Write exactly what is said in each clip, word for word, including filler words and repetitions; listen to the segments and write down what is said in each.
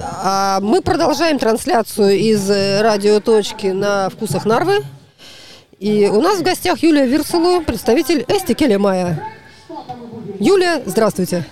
А мы продолжаем трансляцию из радиоточки на вкусах Нарвы. И у нас в гостях Юлия Вирсулу, представитель Эсти Келемая. Юлия, здравствуйте.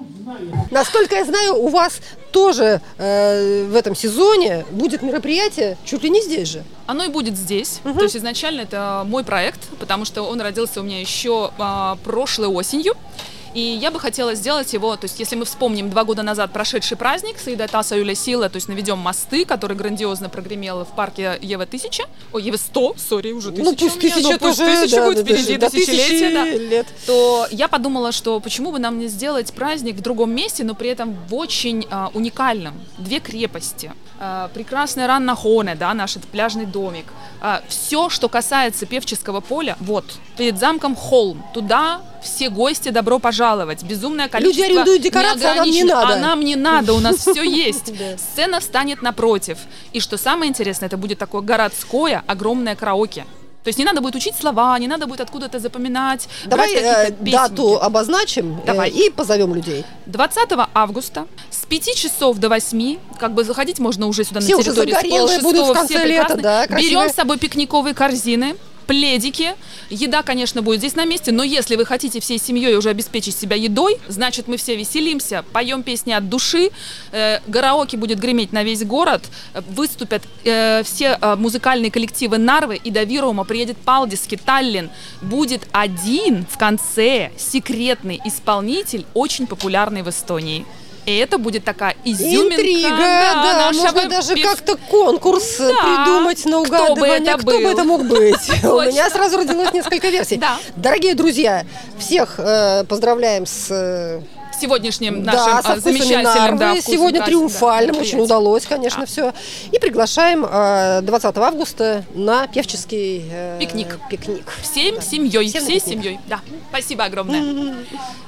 Насколько я знаю, у вас тоже э, в этом сезоне будет мероприятие чуть ли не здесь же. Оно и будет здесь. Угу. То есть изначально это мой проект, потому что он родился у меня еще э, прошлой осенью. И я бы хотела сделать его, то есть если мы вспомним два года назад прошедший праздник Саидата Юля Сила, то есть наведем мосты, который грандиозно прогремел в парке Ева тысяча, ой, Ева сто, сори, уже тысяча. Ну пусть тысяча ну, тоже, тысяча да, будет да, впереди, да, тысячелетие, да. лет. То я подумала, что почему бы нам не сделать праздник в другом месте, но при этом в очень а, уникальном. Две крепости, а, прекрасная Ранна Хоне, да, наш этот пляжный домик. А, все, что касается Певческого поля, вот, перед замком Холм, туда все гости добро пожаловать. Безумное количество. Люди арендуют декорации, а нам не надо. А нам не надо, у нас все есть. Сцена встанет напротив. И что самое интересное, это будет такое городское огромное караоке. То есть не надо будет учить слова, не надо будет откуда-то запоминать. Давай э, дату обозначим Давай. Э, и позовем людей. двадцатого августа с пяти часов до восьми, как бы заходить можно уже сюда все на территорию. Все уже загорелые будут в конце лета, да, берем с собой пикниковые корзины, пледики. Еда, конечно, будет здесь на месте, но если вы хотите всей семьей уже обеспечить себя едой, значит, мы все веселимся, поем песни от души, э, караоке будет греметь на весь город, э, выступят э, все э, музыкальные коллективы Нарвы, и до Вирума приедет Палдиски, Таллин. Будет один в конце секретный исполнитель, очень популярный в Эстонии. И это будет такая изюминка. Интрига, да, да, можно даже пев... как-то конкурс да. придумать на угадывание, кто бы это, кто бы это мог быть. У меня сразу родилось несколько версий. Дорогие друзья, всех поздравляем с... сегодняшним да, нашим замечательным. Да, сегодня триумфальным, да, очень удалось, конечно, да. все. И приглашаем э, двадцатого августа на певческий э, пикник. пикник. Всем да. семьей, Всем всей семьей. Да. Спасибо огромное.